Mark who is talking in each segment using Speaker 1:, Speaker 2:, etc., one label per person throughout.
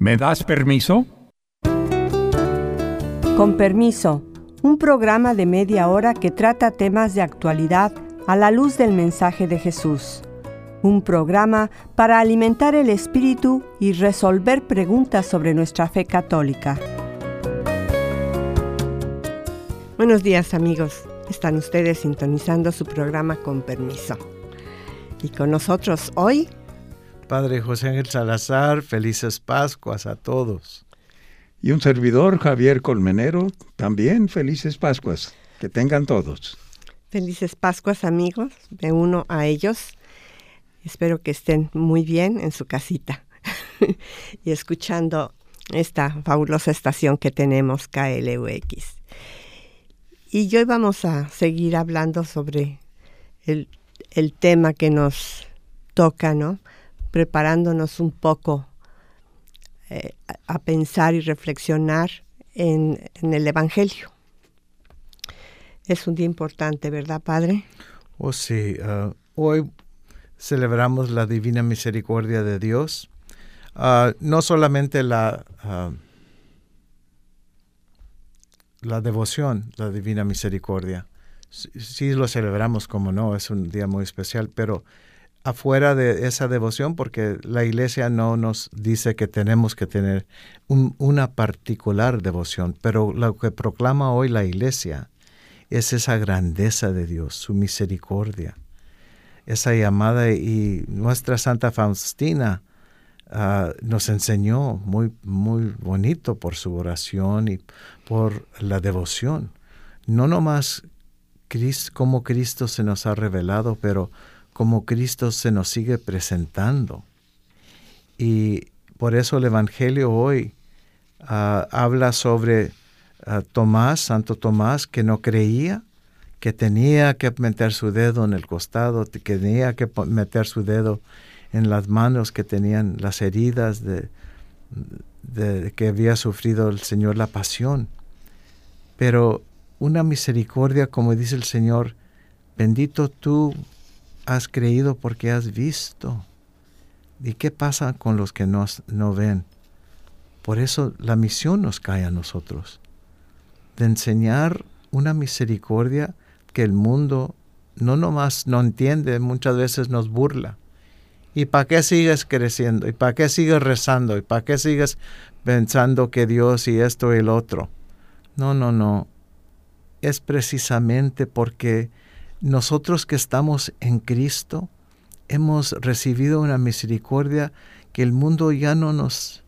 Speaker 1: ¿Me das permiso?
Speaker 2: Con permiso, un programa de media hora que trata temas de actualidad a la luz del mensaje de Jesús. Un programa para alimentar el espíritu y resolver preguntas sobre nuestra fe católica. Buenos días, amigos. Están ustedes sintonizando su programa Con Permiso. Y con nosotros hoy,
Speaker 3: Padre José Ángel Salazar, felices Pascuas a todos.
Speaker 1: Y un servidor, Javier Colmenero, también felices Pascuas. Que tengan todos.
Speaker 2: Felices Pascuas, amigos. Me uno a ellos. Espero que estén muy bien en su casita y escuchando esta fabulosa estación que tenemos, KLUX. Y hoy vamos a seguir hablando sobre el tema que nos toca, ¿no? Preparándonos un poco a pensar y reflexionar en el Evangelio. Es un día importante, ¿verdad, Padre?
Speaker 3: Oh, sí. Hoy celebramos la Divina Misericordia de Dios. No solamente la devoción, la Divina Misericordia. Sí lo celebramos, como no, es un día muy especial, pero afuera de esa devoción, porque la Iglesia no nos dice que tenemos que tener una particular devoción, pero lo que proclama hoy la Iglesia es esa grandeza de Dios, su misericordia, esa llamada. Y nuestra Santa Faustina nos enseñó muy, muy bonito por su oración y por la devoción. No nomás como Cristo se nos ha revelado, pero como Cristo se nos sigue presentando. Y por eso el Evangelio hoy habla sobre Tomás, Santo Tomás, que no creía, que tenía que meter su dedo en el costado, que tenía que meter su dedo en las manos que tenían las heridas de que había sufrido el Señor la pasión. Pero una misericordia, como dice el Señor, bendito tú has creído porque has visto. ¿Y qué pasa con los que no ven? Por eso la misión nos cae a nosotros, de enseñar una misericordia que el mundo no nomás no entiende, muchas veces nos burla. ¿Y para qué sigues creciendo? ¿Y para qué sigues rezando? ¿Y para qué sigues pensando que Dios y esto y el otro? No. Es precisamente porque nosotros que estamos en Cristo hemos recibido una misericordia que el mundo ya no nos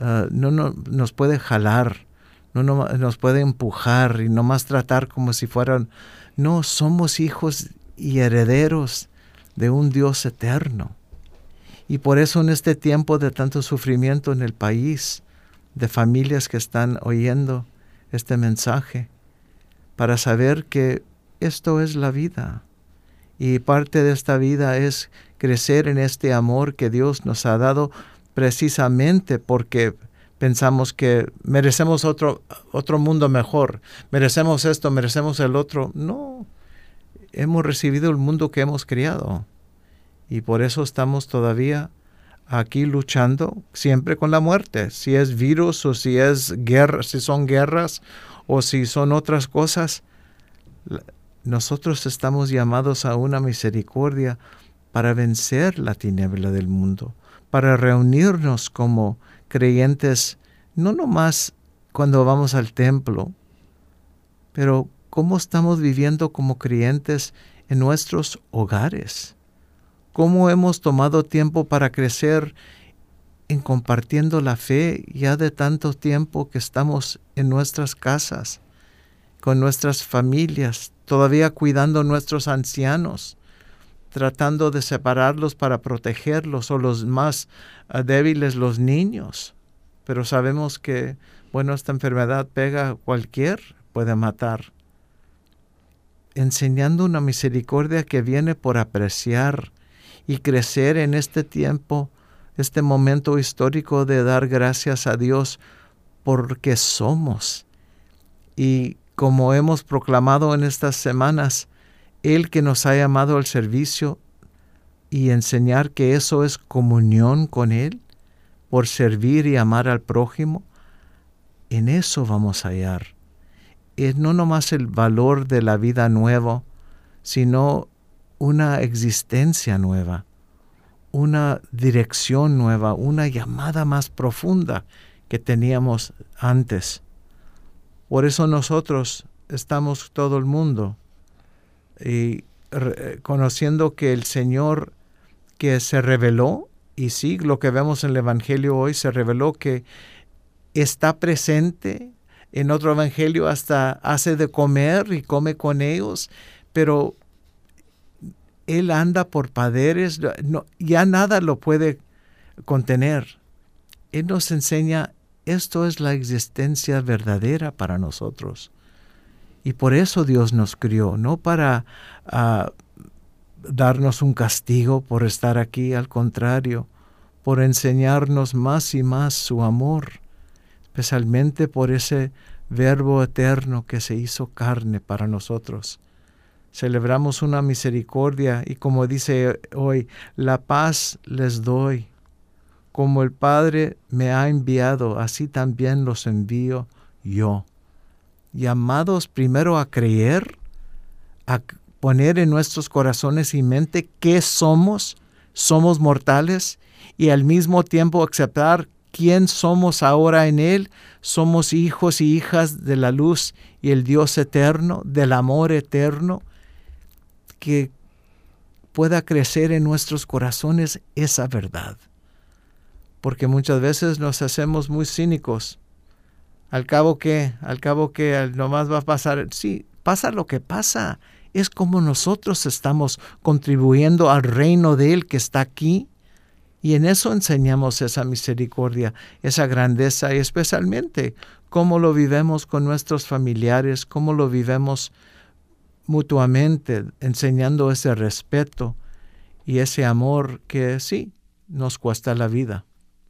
Speaker 3: puede jalar, no nos puede empujar y nomás tratar como si fueran. No, somos hijos y herederos de un Dios eterno. Y por eso en este tiempo de tanto sufrimiento en el país, de familias que están oyendo este mensaje, para saber que esto es la vida. Y parte de esta vida es crecer en este amor que Dios nos ha dado precisamente porque pensamos que merecemos otro mundo mejor, merecemos esto, merecemos el otro. No, hemos recibido el mundo que hemos criado. Y por eso estamos todavía aquí luchando siempre con la muerte. Si es virus o si es guerra, si son guerras o si son otras cosas, nosotros estamos llamados a una misericordia para vencer la tiniebla del mundo, para reunirnos como creyentes, no nomás cuando vamos al templo, pero cómo estamos viviendo como creyentes en nuestros hogares. Cómo hemos tomado tiempo para crecer en compartiendo la fe ya de tanto tiempo que estamos en nuestras casas, con nuestras familias, todavía cuidando a nuestros ancianos, tratando de separarlos para protegerlos, o los más débiles, los niños. Pero sabemos que, esta enfermedad pega a cualquier, puede matar. Enseñando una misericordia que viene por apreciar y crecer en este tiempo, este momento histórico de dar gracias a Dios porque somos. Y como hemos proclamado en estas semanas, Él que nos ha llamado al servicio y enseñar que eso es comunión con Él, por servir y amar al prójimo, en eso vamos a hallar. Es no nomás el valor de la vida nueva, sino una existencia nueva, una dirección nueva, una llamada más profunda que teníamos antes. Por eso nosotros estamos todo el mundo y conociendo que el Señor que se reveló, y sí, lo que vemos en el Evangelio hoy, se reveló que está presente. En otro evangelio hasta hace de comer y come con ellos, pero Él anda por paderes, ya nada lo puede contener. Él nos enseña, esto es la existencia verdadera para nosotros. Y por eso Dios nos crió, no para darnos un castigo por estar aquí, al contrario, por enseñarnos más y más su amor, especialmente por ese Verbo eterno que se hizo carne para nosotros. Celebramos una misericordia y como dice hoy, la paz les doy. Como el Padre me ha enviado, así también los envío yo. Llamados primero a creer, a poner en nuestros corazones y mente que somos mortales, y al mismo tiempo aceptar quién somos ahora en Él. Somos hijos y hijas de la luz y el Dios eterno, del amor eterno, que pueda crecer en nuestros corazones esa verdad. Porque muchas veces nos hacemos muy cínicos. Al cabo que nomás va a pasar. Sí, pasa lo que pasa. Es como nosotros estamos contribuyendo al reino de Él que está aquí. Y en eso enseñamos esa misericordia, esa grandeza, y especialmente cómo lo vivemos con nuestros familiares, cómo lo vivemos mutuamente, enseñando ese respeto y ese amor que sí, nos cuesta la vida.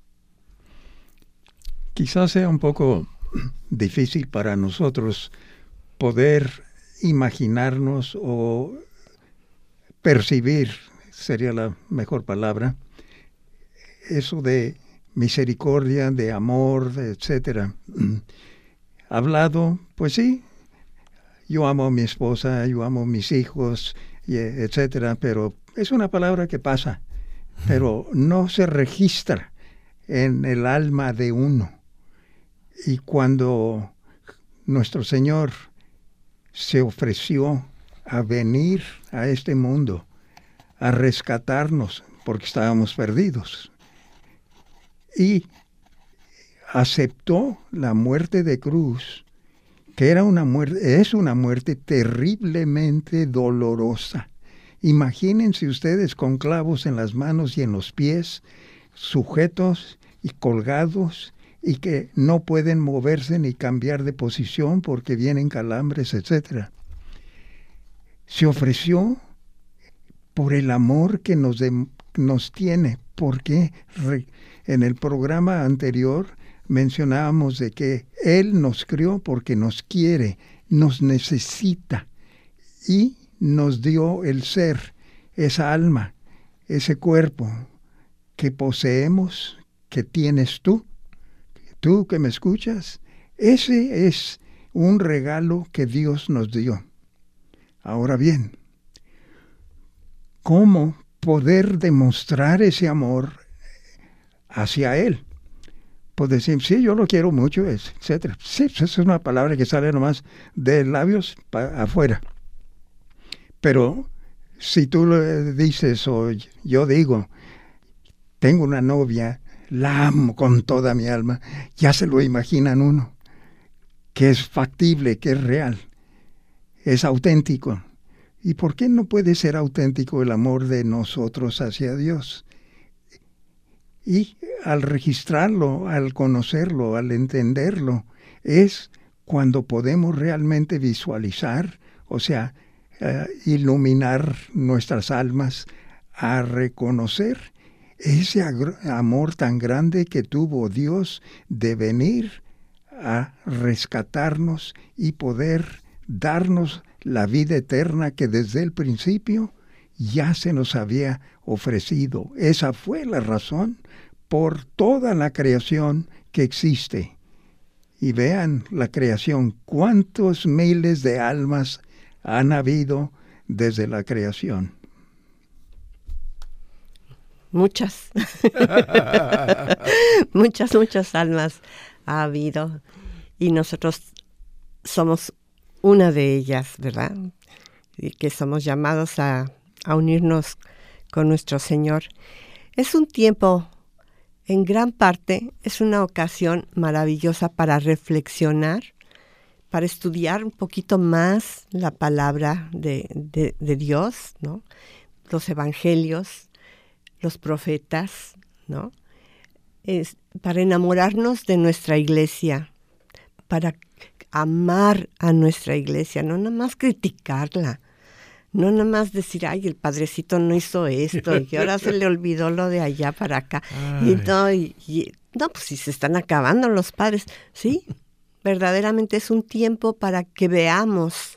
Speaker 1: Quizás sea un poco difícil para nosotros poder imaginarnos o percibir, sería la mejor palabra, eso de misericordia, de amor, etcétera. Hablado, pues sí, yo amo a mi esposa, yo amo a mis hijos, etcétera, pero es una palabra que pasa, pero no se registra en el alma de uno. Y cuando nuestro Señor se ofreció a venir a este mundo, a rescatarnos, porque estábamos perdidos, y aceptó la muerte de cruz, que es una muerte terriblemente dolorosa. Imagínense ustedes con clavos en las manos y en los pies, sujetos y colgados, y que no pueden moverse ni cambiar de posición porque vienen calambres, etc. Se ofreció por el amor que nos tiene, porque en el programa anterior mencionábamos de que Él nos crió porque nos quiere, nos necesita y nos dio el ser, esa alma, ese cuerpo que poseemos, que tienes tú que me escuchas. Ese es un regalo que Dios nos dio. Ahora bien, ¿cómo poder demostrar ese amor hacia Él? Pues decir, sí, yo lo quiero mucho, etc. Sí, esa es una palabra que sale nomás de labios para afuera. Pero si tú lo dices o yo digo, tengo una novia, la amo con toda mi alma, ya se lo imaginan uno, que es factible, que es real, es auténtico. ¿Y por qué no puede ser auténtico el amor de nosotros hacia Dios? Y al registrarlo, al conocerlo, al entenderlo, es cuando podemos realmente visualizar, o sea, iluminar nuestras almas a reconocer ese amor tan grande que tuvo Dios de venir a rescatarnos y poder darnos la vida eterna que desde el principio ya se nos había ofrecido. Esa fue la razón por toda la creación que existe. Y vean la creación, cuántos miles de almas han habido desde la creación.
Speaker 2: Muchas. muchas almas ha habido. Y nosotros somos una de ellas, ¿verdad? Y que somos llamados a unirnos con nuestro Señor. Es un tiempo, en gran parte, es una ocasión maravillosa para reflexionar, para estudiar un poquito más la palabra de Dios, ¿no? Los evangelios, los profetas, ¿no? Para enamorarnos de nuestra iglesia, para amar a nuestra iglesia, no nada más criticarla, no nada más decir, ay, el padrecito no hizo esto, y ahora se le olvidó lo de allá para acá. No, pues si se están acabando los padres. Sí, verdaderamente es un tiempo para que veamos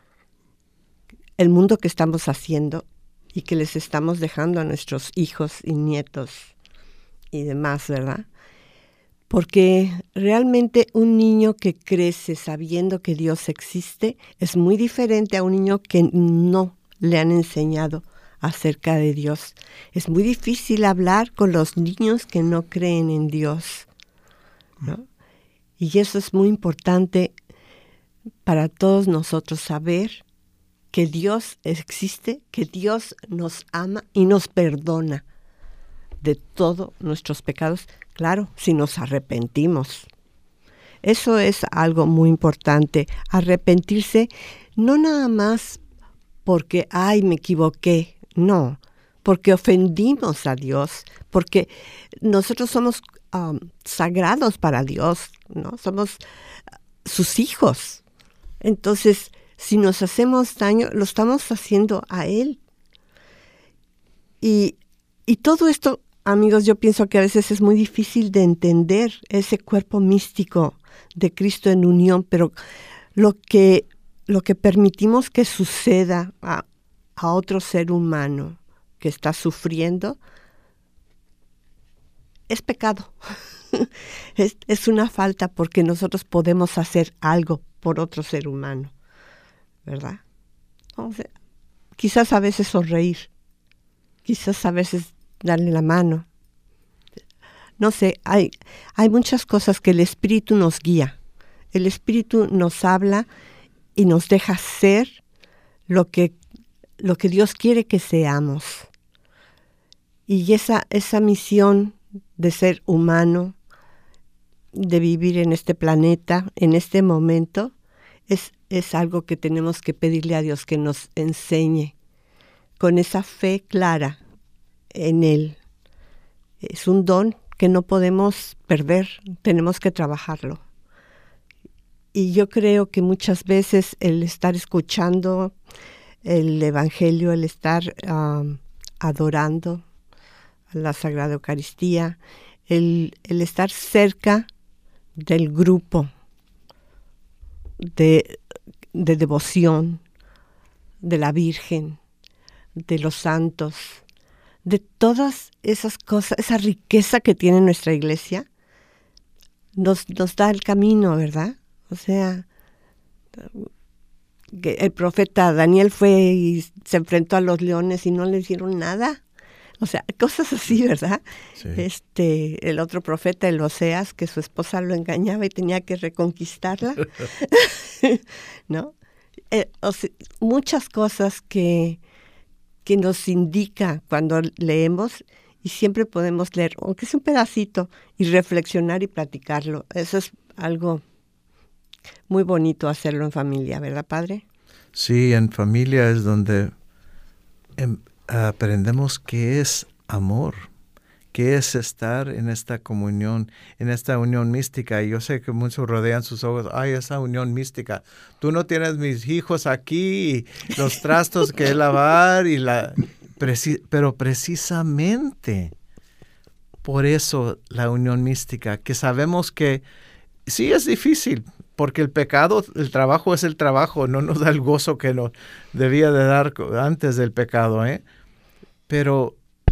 Speaker 2: el mundo que estamos haciendo y que les estamos dejando a nuestros hijos y nietos y demás, ¿verdad? Porque realmente un niño que crece sabiendo que Dios existe es muy diferente a un niño que no le han enseñado acerca de Dios. Es muy difícil hablar con los niños que no creen en Dios, ¿no? Y eso es muy importante para todos nosotros, saber que Dios existe, que Dios nos ama y nos perdona de todos nuestros pecados, claro, si nos arrepentimos. Eso es algo muy importante, arrepentirse no nada más porque, ay, me equivoqué, no, porque ofendimos a Dios, porque nosotros somos sagrados para Dios, ¿no? Somos sus hijos. Entonces, si nos hacemos daño, lo estamos haciendo a Él. Y todo esto, amigos, yo pienso que a veces es muy difícil de entender ese cuerpo místico de Cristo en unión, pero lo que permitimos que suceda a otro ser humano que está sufriendo es pecado. Es una falta porque nosotros podemos hacer algo por otro ser humano, ¿verdad? O sea, quizás a veces sonreír, quizás a veces darle la mano. No sé, hay muchas cosas que el Espíritu nos guía. El Espíritu nos habla y nos deja ser lo que Dios quiere que seamos. Y esa misión de ser humano, de vivir en este planeta, en este momento, es algo que tenemos que pedirle a Dios que nos enseñe con esa fe clara en Él. Es un don que no podemos perder, tenemos que trabajarlo. Y yo creo que muchas veces el estar escuchando el Evangelio, el estar adorando a la Sagrada Eucaristía, el estar cerca del grupo de devoción de la Virgen, de los santos, de todas esas cosas, esa riqueza que tiene nuestra iglesia, nos da el camino, ¿verdad? O sea, que el profeta Daniel fue y se enfrentó a los leones y no le hicieron nada. O sea, cosas así, ¿verdad? Sí. El otro profeta, el Oseas, que su esposa lo engañaba y tenía que reconquistarla, ¿no? O sea, muchas cosas que nos indica cuando leemos, y siempre podemos leer, aunque es un pedacito, y reflexionar y platicarlo. Eso es algo muy bonito hacerlo en familia, ¿verdad, Padre?
Speaker 3: Sí, en familia es donde aprendemos qué es amor, qué es estar en esta comunión, en esta unión mística. Y yo sé que muchos rodean sus ojos, ay, esa unión mística. Tú no tienes mis hijos aquí, y los trastos que lavar, pero precisamente por eso la unión mística, que sabemos que sí es difícil, porque el pecado, el trabajo es el trabajo, no nos da el gozo que nos debía de dar antes del pecado, ¿eh? Pero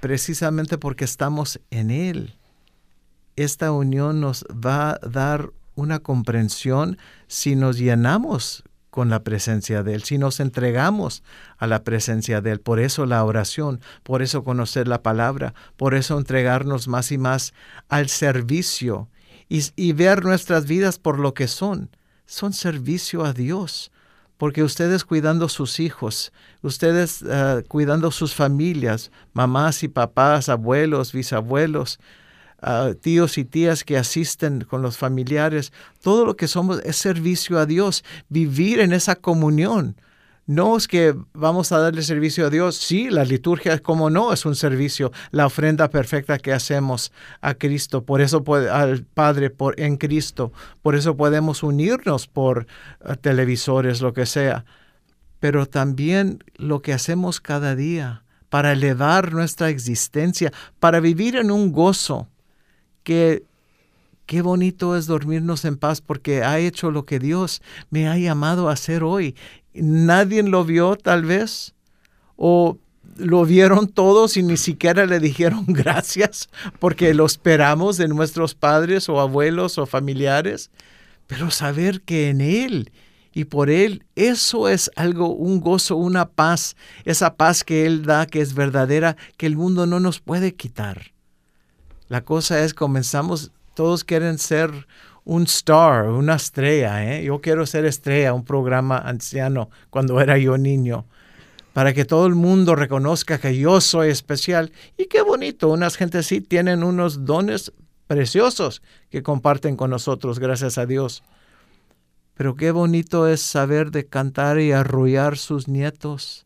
Speaker 3: precisamente porque estamos en Él. Esta unión nos va a dar una comprensión si nos llenamos con la presencia de Él, si nos entregamos a la presencia de Él. Por eso la oración, por eso conocer la palabra, por eso entregarnos más y más al servicio y ver nuestras vidas por lo que son servicio a Dios. Porque ustedes cuidando sus hijos, ustedes cuidando sus familias, mamás y papás, abuelos, bisabuelos, tíos y tías que asisten con los familiares, todo lo que somos es servicio a Dios, vivir en esa comunión. No es que vamos a darle servicio a Dios. Sí, la liturgia, como no, es un servicio, la ofrenda perfecta que hacemos a Cristo, por eso al Padre en Cristo, por eso podemos unirnos por televisores, lo que sea. Pero también lo que hacemos cada día para elevar nuestra existencia, para vivir en un gozo. Qué bonito es dormirnos en paz porque ha hecho lo que Dios me ha llamado a hacer hoy. Nadie lo vio tal vez, o lo vieron todos y ni siquiera le dijeron gracias porque lo esperamos de nuestros padres o abuelos o familiares, pero saber que en Él y por Él, eso es algo, un gozo, una paz, esa paz que Él da, que es verdadera, que el mundo no nos puede quitar. La cosa es, todos quieren ser un star, una estrella. Yo quiero ser estrella, un programa anciano cuando era yo niño, para que todo el mundo reconozca que yo soy especial. Y qué bonito, unas gentes sí tienen unos dones preciosos que comparten con nosotros, gracias a Dios. Pero qué bonito es saber de cantar y arrullar sus nietos,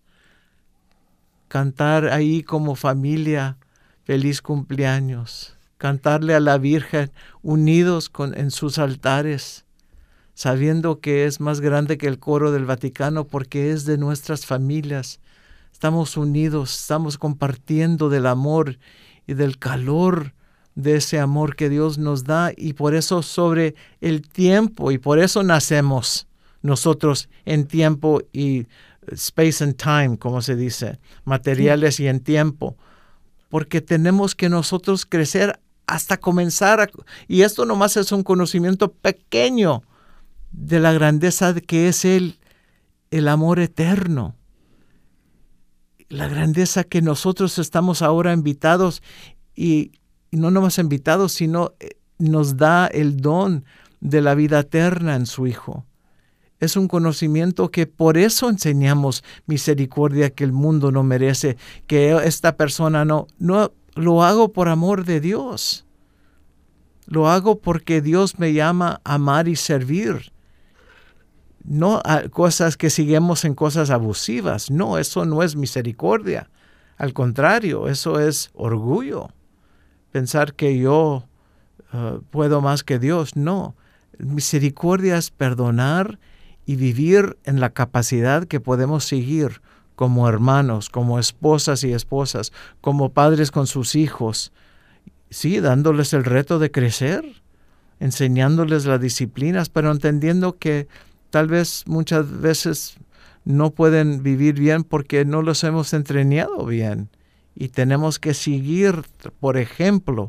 Speaker 3: cantar ahí como familia, feliz cumpleaños. Cantarle a la Virgen unidos en sus altares, sabiendo que es más grande que el coro del Vaticano porque es de nuestras familias. Estamos unidos, estamos compartiendo del amor y del calor de ese amor que Dios nos da, y por eso sobre el tiempo, y por eso nacemos nosotros en tiempo y space and time, como se dice, materiales y en tiempo, porque tenemos que nosotros crecer hasta comenzar y esto nomás es un conocimiento pequeño de la grandeza que es el amor eterno, la grandeza que nosotros estamos ahora invitados y no nomás invitados, sino nos da el don de la vida eterna en su Hijo. Es un conocimiento que por eso enseñamos misericordia que el mundo no merece, que esta persona no lo hago por amor de Dios. Lo hago porque Dios me llama a amar y servir. No a cosas que seguimos en cosas abusivas. No, eso no es misericordia. Al contrario, eso es orgullo. Pensar que yo puedo más que Dios. No, misericordia es perdonar y vivir en la capacidad que podemos seguir como hermanos, como esposas y esposas, como padres con sus hijos. Sí, dándoles el reto de crecer, enseñándoles las disciplinas, pero entendiendo que tal vez muchas veces no pueden vivir bien porque no los hemos entrenado bien. Y tenemos que seguir, por ejemplo,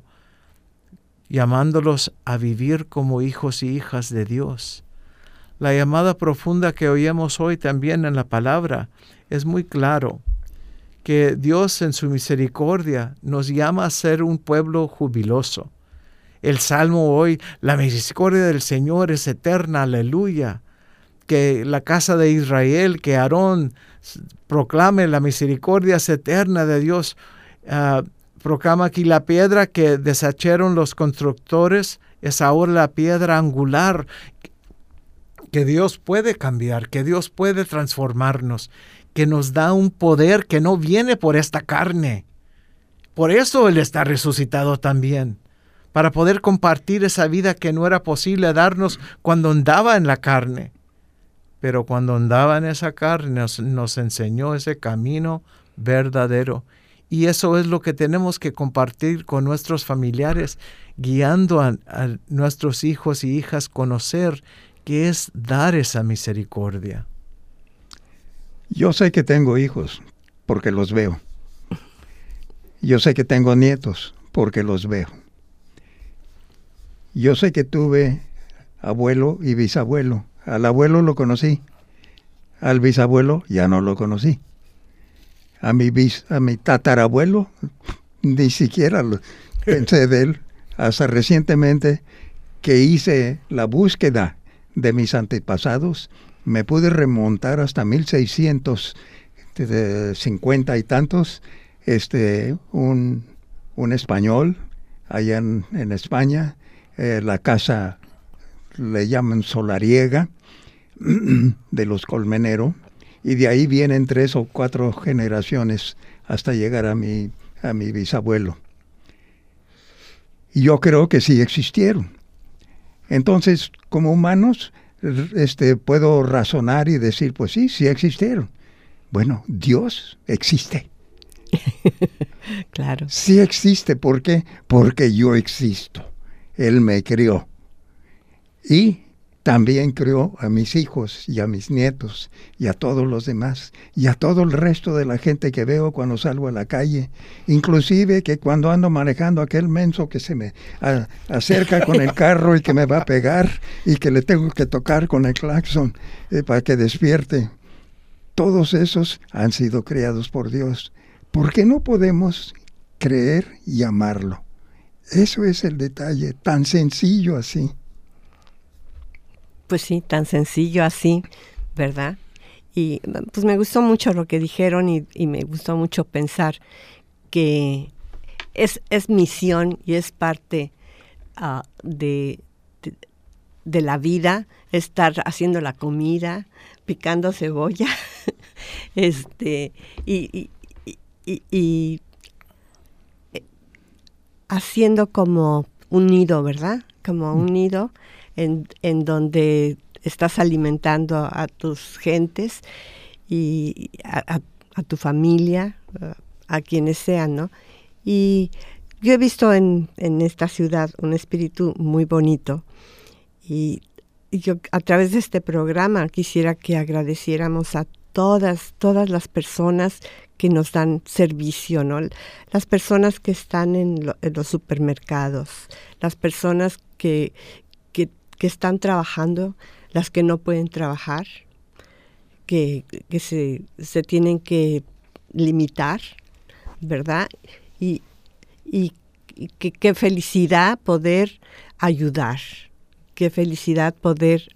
Speaker 3: llamándolos a vivir como hijos y hijas de Dios. La llamada profunda que oímos hoy también en la palabra es muy claro, que Dios en su misericordia nos llama a ser un pueblo jubiloso. El Salmo hoy, la misericordia del Señor es eterna, aleluya. Que la casa de Israel, que Aarón proclame la misericordia es eterna de Dios. Proclama aquí la piedra que deshacharon los constructores, es ahora la piedra angular, que Dios puede cambiar, que Dios puede transformarnos, que nos da un poder que no viene por esta carne. Por eso Él está resucitado también, para poder compartir esa vida que no era posible darnos cuando andaba en la carne. Pero cuando andaba en esa carne nos enseñó ese camino verdadero. Y eso es lo que tenemos que compartir con nuestros familiares, guiando a nuestros hijos y hijas conocer qué es dar esa misericordia.
Speaker 1: Yo sé que tengo hijos porque los veo. Yo sé que tengo nietos porque los veo. Yo sé que tuve abuelo y bisabuelo. Al abuelo lo conocí. Al bisabuelo ya no lo conocí. A mi tatarabuelo ni siquiera pensé de él. Hasta recientemente que hice la búsqueda de mis antepasados, me pude remontar hasta 1650 y tantos. Un español allá en España, la casa le llaman solariega de los Colmenero, y de ahí vienen 3 o 4 generaciones hasta llegar a mi bisabuelo. Y yo creo que sí existieron. Entonces, como humanos, puedo razonar y decir, pues sí existieron. Bueno, Dios existe.
Speaker 2: Claro.
Speaker 1: Sí existe. ¿Por qué? Porque yo existo. Él me crió. Y también crió a mis hijos y a mis nietos y a todos los demás y a todo el resto de la gente que veo cuando salgo a la calle. Inclusive que cuando ando manejando, aquel menso que se me acerca con el carro y que me va a pegar y que le tengo que tocar con el claxon para que despierte. Todos esos han sido creados por Dios. ¿Por qué no podemos creer y amarlo? Eso es el detalle, tan sencillo así.
Speaker 2: Pues sí, tan sencillo así, ¿verdad? Y pues me gustó mucho lo que dijeron y me gustó mucho pensar que es misión y es parte de la vida, estar haciendo la comida, picando cebolla, y haciendo como un nido, ¿verdad? Como un nido en donde estás alimentando a tus gentes y a tu familia, a quienes sean, ¿no? Y yo he visto en esta ciudad un espíritu muy bonito y yo a través de este programa quisiera que agradeciéramos a todas las personas que nos dan servicio, ¿no? Las personas que están en los supermercados, las personas que están trabajando, las que no pueden trabajar, que se tienen que limitar, ¿verdad? Y qué felicidad poder ayudar, qué felicidad poder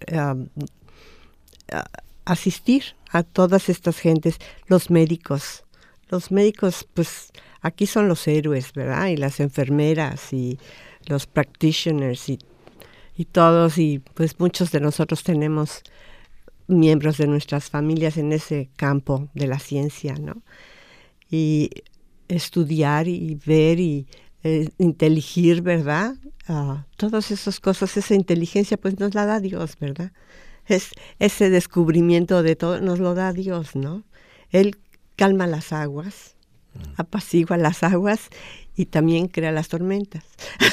Speaker 2: asistir a todas estas gentes, los médicos, pues aquí son los héroes, ¿verdad? Y las enfermeras y los practitioners y todos, y pues muchos de nosotros tenemos miembros de nuestras familias en ese campo de la ciencia, ¿no? Y estudiar y ver y inteligir, ¿verdad? Todas esas cosas, esa inteligencia, pues nos la da Dios, ¿verdad? Ese descubrimiento de todo nos lo da Dios, ¿no? Él calma las aguas, apacigua las aguas y también crea las tormentas.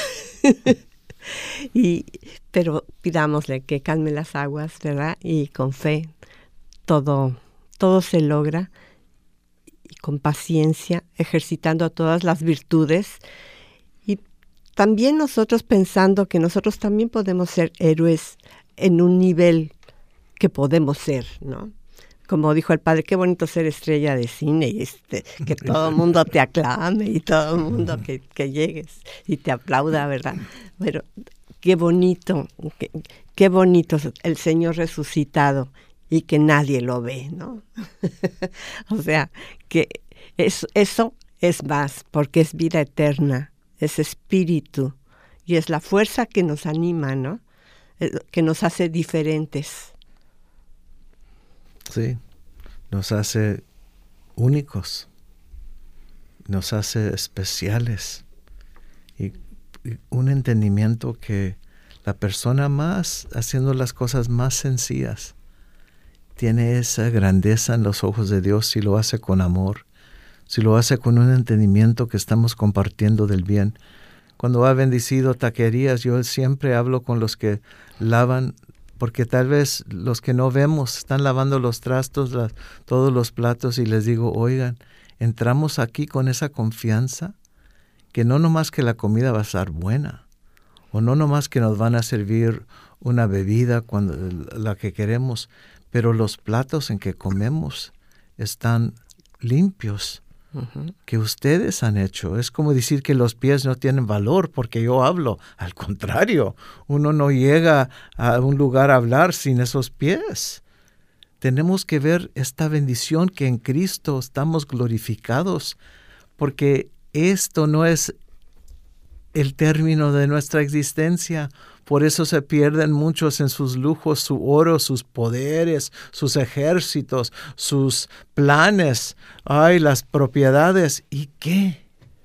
Speaker 2: Pero pidámosle que calme las aguas, ¿verdad? Y con fe todo se logra, y con paciencia, ejercitando todas las virtudes, y también nosotros pensando que nosotros también podemos ser héroes en un nivel que podemos ser, ¿no? Como dijo el padre, qué bonito ser estrella de cine y que todo el mundo te aclame y todo el mundo que llegues y te aplauda, ¿verdad? Pero qué bonito el Señor resucitado y que nadie lo ve, ¿no? O sea, que eso es más, porque es vida eterna, es espíritu y es la fuerza que nos anima, ¿no? Que nos hace diferentes.
Speaker 3: Sí, nos hace únicos, nos hace especiales y un entendimiento que la persona más haciendo las cosas más sencillas tiene esa grandeza en los ojos de Dios si lo hace con amor, si lo hace con un entendimiento que estamos compartiendo del bien. Cuando ha bendecido taquerías, yo siempre hablo con los que lavan, porque tal vez los que no vemos están lavando los trastos, todos los platos, y les digo, oigan, entramos aquí con esa confianza que no nomás que la comida va a estar buena, o no nomás que nos van a servir una bebida cuando la que queremos, pero los platos en que comemos están limpios, que ustedes han hecho. Es como decir que los pies no tienen valor porque yo hablo. Al contrario, uno no llega a un lugar a hablar sin esos pies. Tenemos que ver esta bendición que en Cristo estamos glorificados, porque esto no es el término de nuestra existencia. Por eso se pierden muchos en sus lujos, su oro, sus poderes, sus ejércitos, sus planes, las propiedades. ¿Y qué?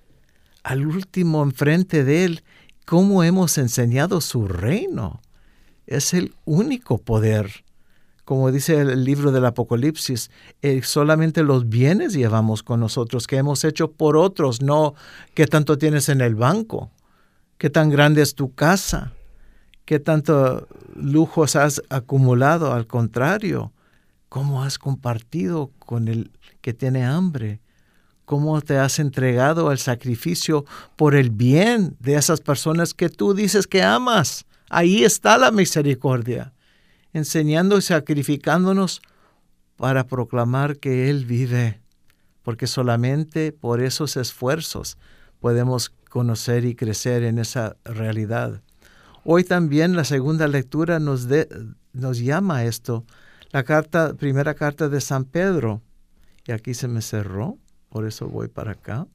Speaker 3: Al último, enfrente de Él, ¿cómo hemos enseñado su reino? Es el único poder. Como dice el libro del Apocalipsis, solamente los bienes llevamos con nosotros, que hemos hecho por otros, no qué tanto tienes en el banco, qué tan grande es tu casa, qué tanto lujos has acumulado. Al contrario, cómo has compartido con el que tiene hambre, cómo te has entregado al sacrificio por el bien de esas personas que tú dices que amas. Ahí está la misericordia, enseñando y sacrificándonos para proclamar que Él vive, porque solamente por esos esfuerzos podemos conocer y crecer en esa realidad. Hoy también la segunda lectura nos llama a esto, la primera carta de San Pedro, y aquí se me cerró, por eso voy para acá.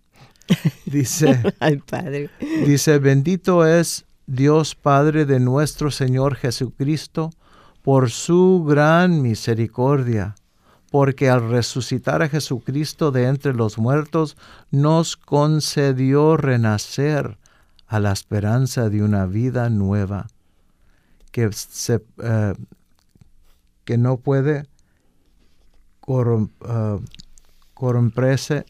Speaker 3: Dice,
Speaker 2: Ay, Padre.
Speaker 3: Dice, bendito es Dios Padre de nuestro Señor Jesucristo, por su gran misericordia, porque al resucitar a Jesucristo de entre los muertos, nos concedió renacer a la esperanza de una vida nueva, que no puede corromperse.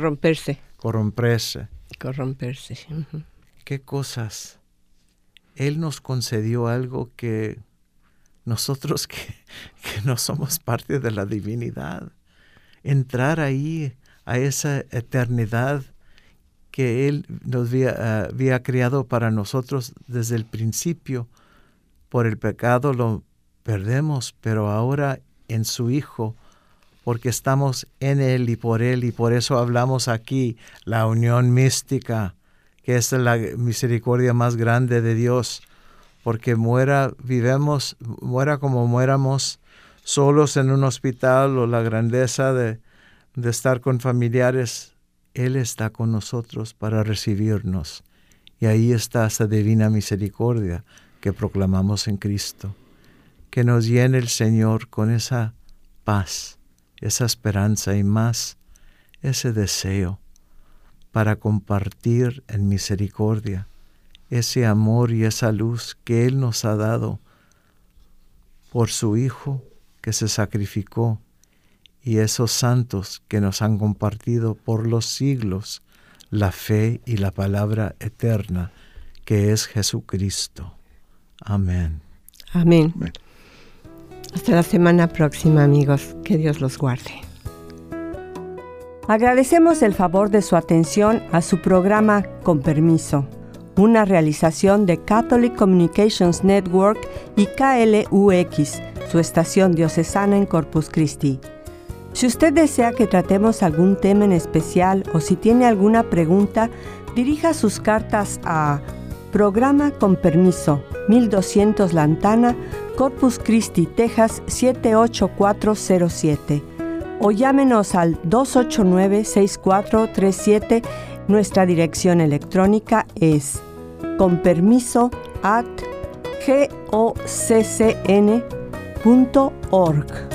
Speaker 2: Uh-huh.
Speaker 3: ¿Qué cosas? Él nos concedió algo que nosotros que no somos parte de la divinidad, entrar ahí a esa eternidad que Él nos había creado para nosotros desde el principio. Por el pecado lo perdemos, pero ahora en su Hijo, porque estamos en Él, y por eso hablamos aquí, la unión mística, que es la misericordia más grande de Dios. Porque muera como muéramos, solos en un hospital, o la grandeza de estar con familiares, Él está con nosotros para recibirnos. Y ahí está esa divina misericordia que proclamamos en Cristo. Que nos llene el Señor con esa paz, esa esperanza y más ese deseo para compartir en misericordia ese amor y esa luz que Él nos ha dado por su Hijo que se sacrificó, y esos santos que nos han compartido por los siglos la fe y la palabra eterna que es Jesucristo. Amén.
Speaker 2: Amén. Hasta la semana próxima, amigos. Que Dios los guarde.
Speaker 4: Agradecemos el favor de su atención a su programa Con Permiso, una realización de Catholic Communications Network y KLUX, su estación diocesana en Corpus Christi. Si usted desea que tratemos algún tema en especial o si tiene alguna pregunta, dirija sus cartas a Programa Con Permiso, 1200 Lantana, Corpus Christi, Texas 78407, o llámenos al 289-6437. Nuestra dirección electrónica es conpermiso@goccn.org.